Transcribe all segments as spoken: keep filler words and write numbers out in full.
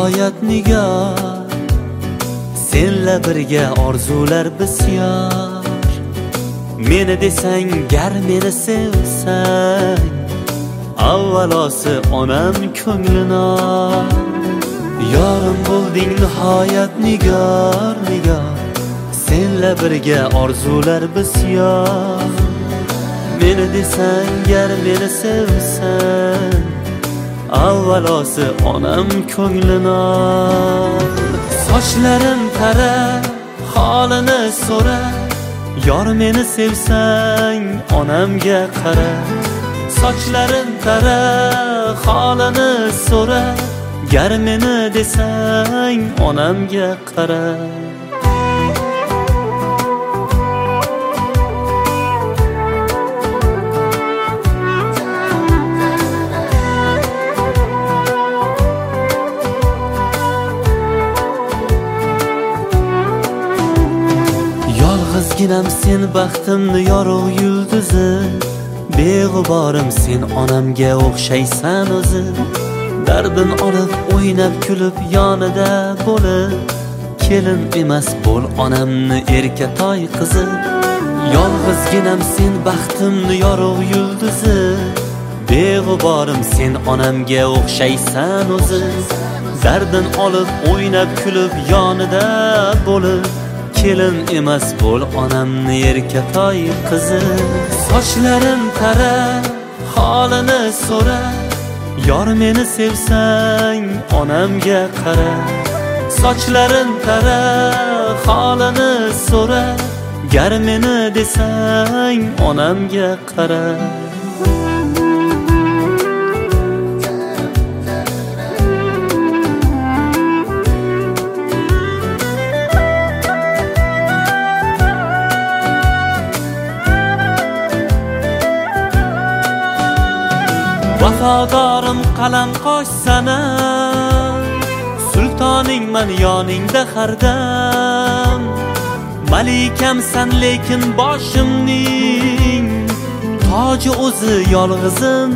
nihoyat nigor, senla birga orzular bisyor. Meni desang gar meni sevsang, avvalosi onam ko'nglini yorim bo'lding nihoyat nigor, nigor, senla birga orzular bisyor. Meni desang gar meni sevsang, avvalosi onam ko'nglini sochlarim tara, holini so'ra, yor meni sevsang onamga qara. Sochlarim tara, holini so'ra, gar meni desang onamga qara. Yolg'izginam sen baxtimni yorug' yulduzi, beg'uborim sen onamga o'xshaysan o'zi. Dardin olib o'ynab kulib yonida bo'lib, kelin emas bo'l onamni erkatoy qizi. Yolg'izginam sen baxtimni yorug' yulduzi, beg'uborim sen onamga o'xshaysan o'zi. Dardin olib o'ynab kulib yonida bo'lib, kelin emas bo'l onamni erkatoy qizi. Sochlarim tara, holini so'ra, yor meni sevsang onamga qara. Sochlarim tara, holini so'ra, gar meni desang onamga qara. Vafodorim qalam qosh sana, sultoningman yoningda hardam. Malikamsan lekin boshimning toji o'zi yolg'izim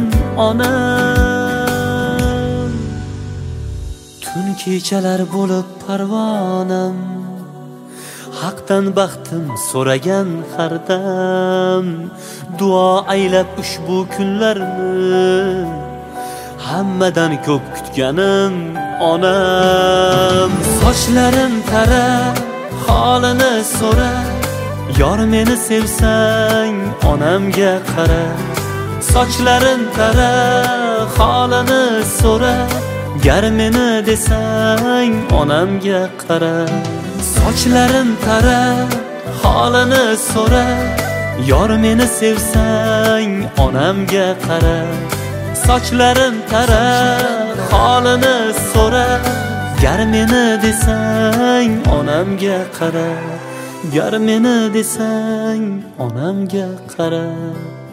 onam. Tun kechalar bo'lib parvonam, haqdan baxtim so'ragan hardam. Duo aylab ushbu kunlarni, hammadan ko'p kutganim onam. Sochlarim tara, holini so'ra, yor meni sevsang onamga qara. Sochlarim tara, holini so'ra, gar meni desang onamga qara. Sochlarim tara, holini so'ra, yor meni sevsang onamga qara. Sochlarim tara, holini so'ra, gar meni desang onamga qara. Gar meni desang onamga qara.